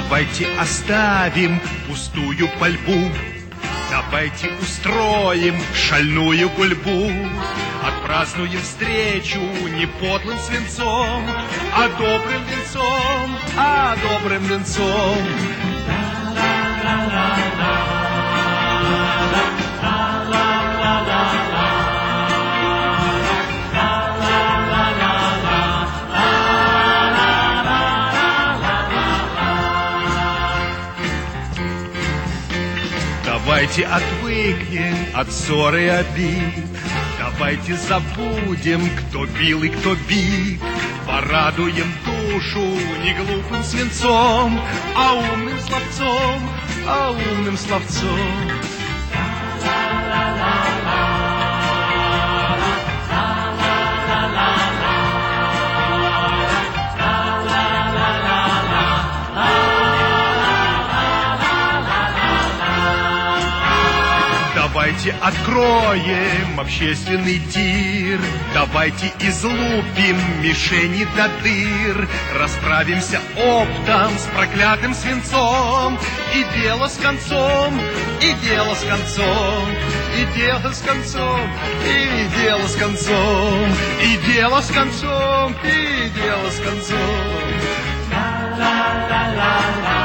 Давайте оставим пустую пальбу, давайте устроим шальную гульбу. Отпразднуем встречу не подлым свинцом, а добрым венцом, а добрым венцом. Давайте отвыкнем от ссор и обид, давайте забудем, кто бил и кто бит. Порадуем душу не глупым свинцом, а умным словцом, а умным словцом. Давайте откроем общественный тир, давайте излупим мишени до дыр, расправимся оптом с проклятым свинцом, и дело с концом, и дело с концом, и дело с концом, и дело с концом, и дело с концом, и дело с концом. Ла ла ла ла ла.